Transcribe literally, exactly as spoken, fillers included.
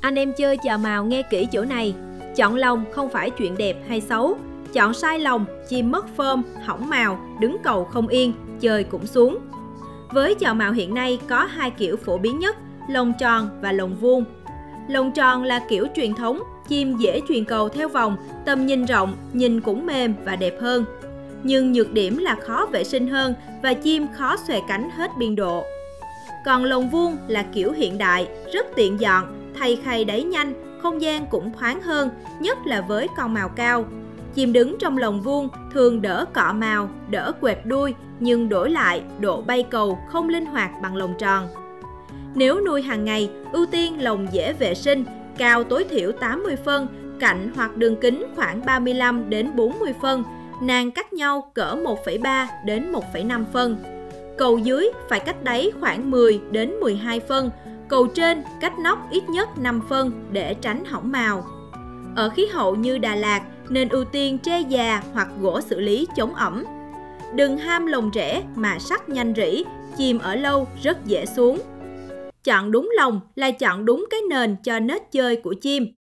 Anh em chơi chào mào nghe kỹ chỗ này. Chọn lồng không phải chuyện đẹp hay xấu. Chọn sai lồng, chim mất phơm, hỏng mào, đứng cầu không yên, chơi cũng xuống. Với chào mào hiện nay có hai kiểu phổ biến nhất, lồng tròn và lồng vuông. Lồng tròn là kiểu truyền thống, chim dễ chuyền cầu theo vòng, tầm nhìn rộng, nhìn cũng mềm và đẹp hơn. Nhưng nhược điểm là khó vệ sinh hơn và chim khó xòe cánh hết biên độ. Còn lồng vuông là kiểu hiện đại, rất tiện dọn, thay khay đáy nhanh, không gian cũng thoáng hơn, nhất là với con mào cao. Chim đứng trong lồng vuông thường đỡ cọ mào, đỡ quệt đuôi, nhưng đổi lại độ bay cầu không linh hoạt bằng lồng tròn. Nếu nuôi hàng ngày, ưu tiên lồng dễ vệ sinh, cao tối thiểu tám mươi phân, cạnh hoặc đường kính khoảng ba mươi lăm đến bốn mươi phân, nang cách nhau cỡ một phẩy ba đến một phẩy năm phân. Cầu dưới phải cách đáy khoảng mười đến mười hai phân, cầu trên cách nóc ít nhất năm phân để tránh hỏng mào. Ở khí hậu như Đà Lạt nên ưu tiên tre già hoặc gỗ xử lý chống ẩm. Đừng ham lồng rẻ mà sắt nhanh rỉ, chim ở lâu rất dễ xuống. Chọn đúng lồng là chọn đúng cái nền cho nết chơi của chim.